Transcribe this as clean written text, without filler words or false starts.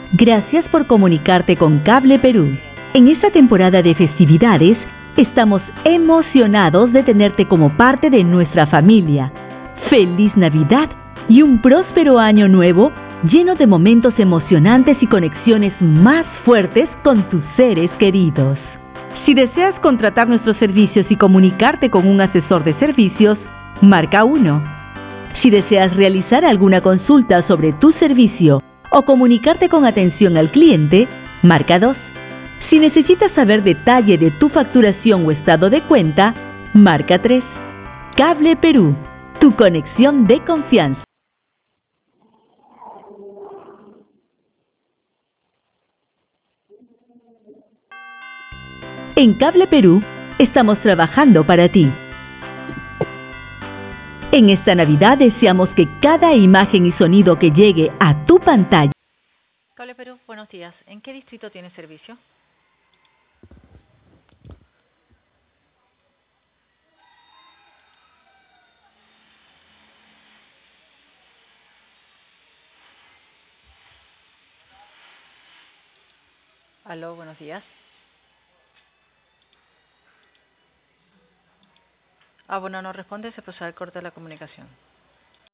Gracias por comunicarte con Cable Perú. En esta temporada de festividades, estamos emocionados de tenerte como parte de nuestra familia. ¡Feliz Navidad y un próspero año nuevo lleno de momentos emocionantes y conexiones más fuertes con tus seres queridos! Si deseas contratar nuestros servicios y comunicarte con un asesor de servicios, marca 1. Si deseas realizar alguna consulta sobre tu servicio o comunicarte con atención al cliente, marca 2. Si necesitas saber detalle de tu facturación o estado de cuenta, marca 3. Cable Perú, tu conexión de confianza. En Cable Perú, estamos trabajando para ti. En esta Navidad deseamos que cada imagen y sonido que llegue a tu pantalla. Cable Perú, buenos días. ¿En qué distrito tiene servicio? Aló, buenos días. Bueno, no responde, se procede al corte de la comunicación.